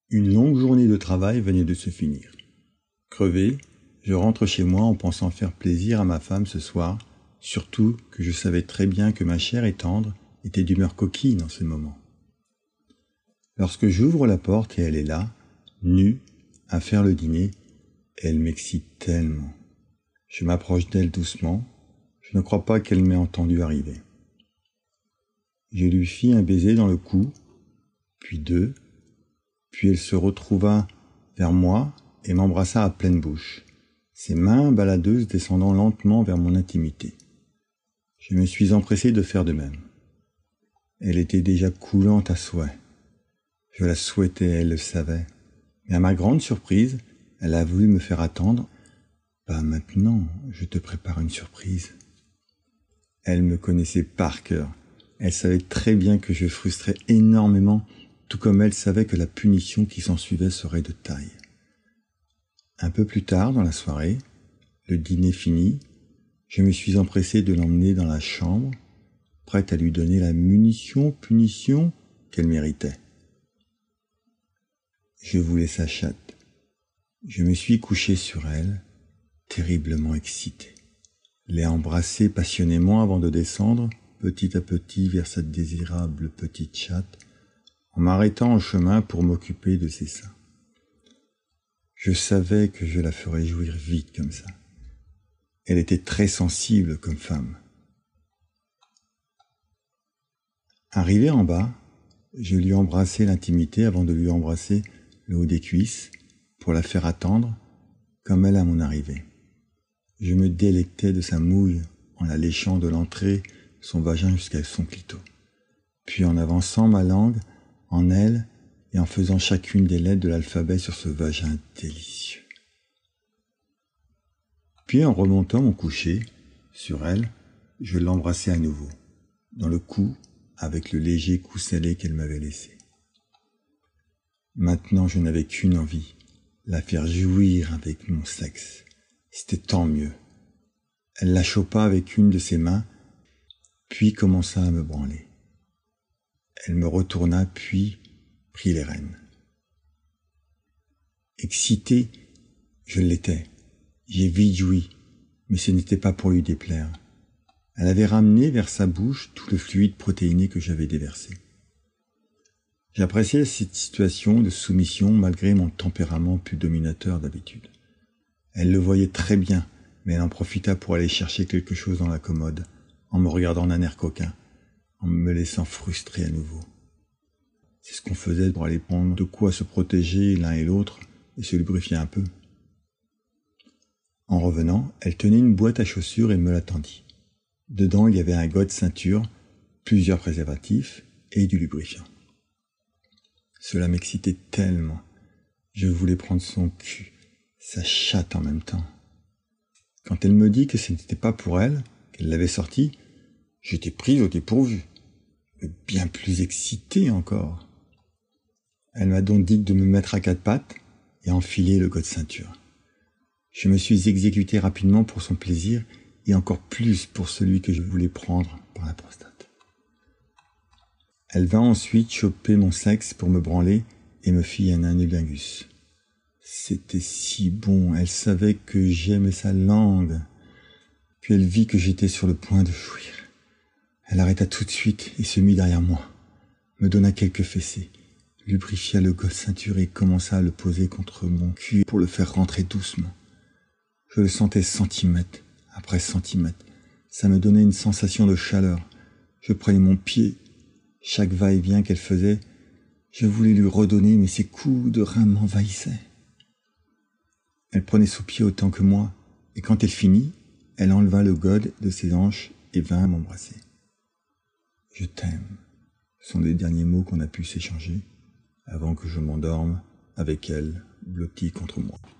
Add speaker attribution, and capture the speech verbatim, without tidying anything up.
Speaker 1: Une longue journée de travail venait de se finir. Crevé, je rentre chez moi en pensant faire plaisir à ma femme ce soir, surtout que je savais très bien que ma chère et tendre était d'humeur coquine en ce moment. Lorsque j'ouvre la porte et elle est là, nue, à faire le dîner, elle m'excite tellement. Je m'approche d'elle doucement, je ne crois pas qu'elle m'ait entendu arriver. Je lui fis un baiser dans le cou, puis deux, puis elle se retrouva vers moi et m'embrassa à pleine bouche, ses mains baladeuses descendant lentement vers mon intimité. Je me suis empressé de faire de même. Elle était déjà coulante à souhait. Je la souhaitais, elle le savait. Mais à ma grande surprise, elle a voulu me faire attendre. « Pas maintenant, je te prépare une surprise. » Elle me connaissait par cœur. Elle savait très bien que je frustrais énormément, tout comme elle savait que la punition qui s'ensuivait serait de taille. Un peu plus tard dans la soirée, le dîner fini, je me suis empressé de l'emmener dans la chambre, prête à lui donner la munition, punition qu'elle méritait. Je voulais sa chatte. Je me suis couché sur elle, terriblement excité. L'ai embrassée passionnément avant de descendre, petit à petit, vers cette désirable petite chatte, en m'arrêtant en chemin pour m'occuper de ses seins. Je savais que je la ferais jouir vite comme ça. Elle était très sensible comme femme. Arrivé en bas, je lui embrassai l'intimité avant de lui embrasser le haut des cuisses pour la faire attendre comme elle à mon arrivée. Je me délectais de sa mouille en la léchant de l'entrée de son vagin jusqu'à son clito, puis en avançant ma langue en elle et en faisant chacune des lettres de l'alphabet sur ce vagin délicieux. Puis en remontant mon coucher sur elle, je l'embrassai à nouveau, dans le cou avec le léger coup scellé qu'elle m'avait laissé. Maintenant je n'avais qu'une envie, la faire jouir avec mon sexe. C'était tant mieux. Elle la chopa avec une de ses mains, puis commença à me branler. Elle me retourna, puis prit les rênes. Excité, je l'étais. J'ai vite joui, mais ce n'était pas pour lui déplaire. Elle avait ramené vers sa bouche tout le fluide protéiné que j'avais déversé. J'appréciais cette situation de soumission malgré mon tempérament plus dominateur d'habitude. Elle le voyait très bien, mais elle en profita pour aller chercher quelque chose dans la commode, en me regardant d'un air coquin, en me laissant frustrer à nouveau. C'est ce qu'on faisait pour aller prendre de quoi se protéger l'un et l'autre et se lubrifier un peu. En revenant, elle tenait une boîte à chaussures et me la tendit. Dedans, il y avait un gode ceinture, plusieurs préservatifs et du lubrifiant. Cela m'excitait tellement. Je voulais prendre son cul, sa chatte en même temps. Quand elle me dit que ce n'était pas pour elle, qu'elle l'avait sorti, j'étais prise au dépourvu, mais bien plus excité encore. Elle m'a donc dit de me mettre à quatre pattes et enfiler le gode ceinture. Je me suis exécuté rapidement pour son plaisir et encore plus pour celui que je voulais prendre par la prostate. Elle vint ensuite choper mon sexe pour me branler et me fit un anulingus. C'était si bon, elle savait que j'aimais sa langue. Puis elle vit que j'étais sur le point de jouir. Elle arrêta tout de suite et se mit derrière moi, me donna quelques fessées, lubrifia le gode ceinture et commença à le poser contre mon cul pour le faire rentrer doucement. Je le sentais centimètre après centimètre. Ça me donnait une sensation de chaleur. Je prenais mon pied. Chaque va-et-vient qu'elle faisait, je voulais lui redonner, mais ses coups de rein m'envahissaient. Elle prenait sous pied autant que moi, et quand elle finit, elle enleva le gode de ses hanches et vint m'embrasser. « Je t'aime » sont les derniers mots qu'on a pu s'échanger avant que je m'endorme avec elle blottie contre moi.